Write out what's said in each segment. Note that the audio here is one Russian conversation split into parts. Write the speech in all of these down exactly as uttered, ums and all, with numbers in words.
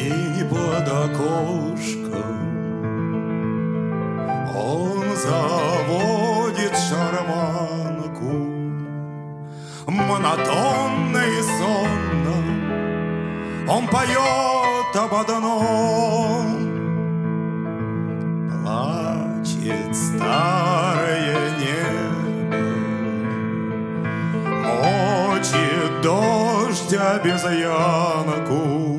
тени под окошком. Он заводит шарманку, монотонно и сонно он поет об одном. Плачет старое небо, мочит дождь обезьянку,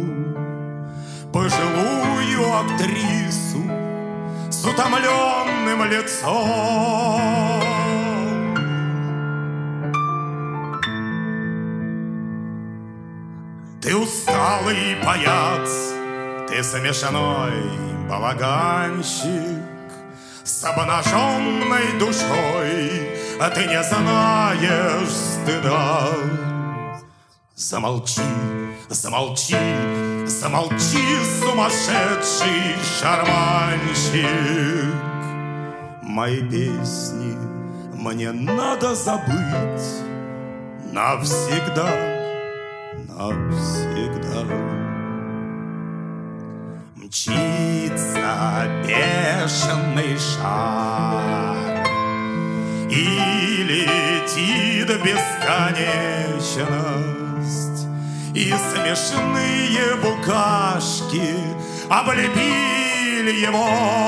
пожилую актрису с утомленным лицом. Ты усталый паяц, ты смешной балаганщик с обнаженной душой, а ты не знаешь стыда. Замолчи, замолчи, замолчи, сумасшедший шарманщик. Мои песни мне надо забыть навсегда, навсегда. Мчится бешеный шар и летит в бесконечность, и смешные букашки облепили его.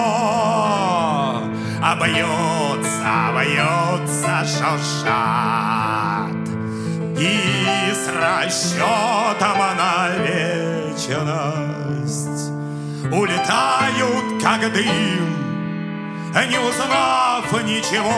А бьется, бьется, шуршат, и с расчетом на вечность улетают, как дым, не узнав ничего.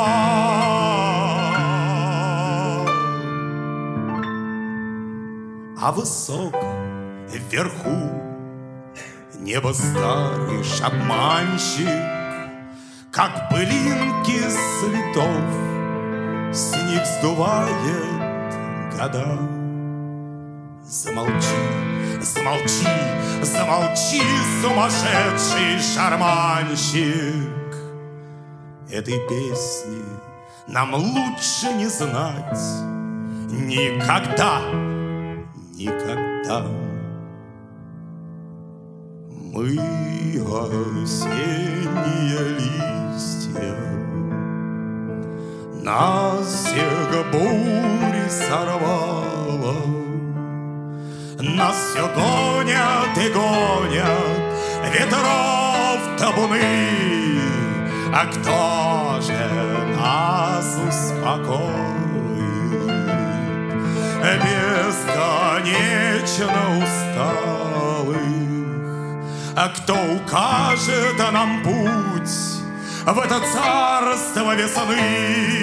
А высоко вверху небо старый обманщик, как пылинки цветов, с них сдувает года. Замолчи, замолчи, замолчи, сумасшедший шарманщик. Этой песни нам лучше не знать никогда, никогда. Мы осенние листья, нас всех бури сорвало, нас все гонят и гонят ветров табуны. А кто же нас успокоит, бесконечно усталых? А кто укажет нам путь в это царство весны?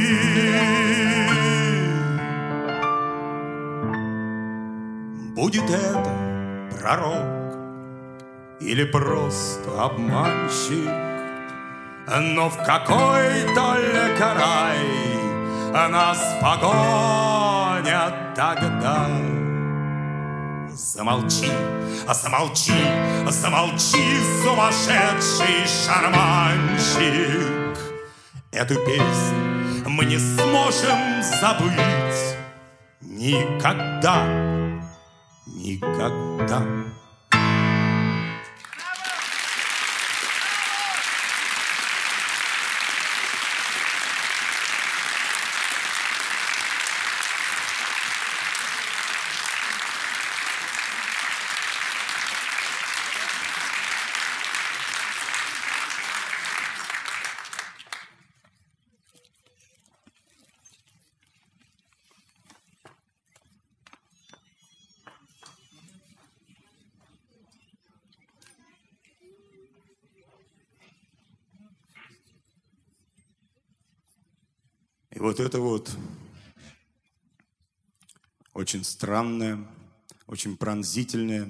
Будет это пророк или просто обманщик, но в какой только рай нас погонят тогда. Замолчи, замолчи, замолчи, сумасшедший шарманщик. Эту песню мы не сможем забыть никогда, никогда. И вот это вот очень странная, очень пронзительная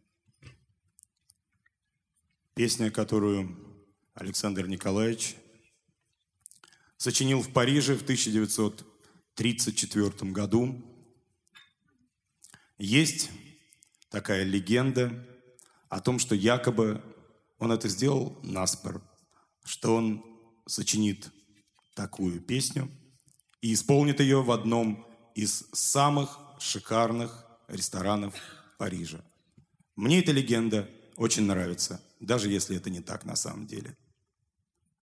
песня, которую Александр Николаевич сочинил в Париже в тысяча девятьсот тридцать четвёртом году. Есть такая легенда о том, что якобы он это сделал наспор, что он сочинит такую песню и исполнит ее в одном из самых шикарных ресторанов Парижа. Мне эта легенда очень нравится, даже если это не так на самом деле.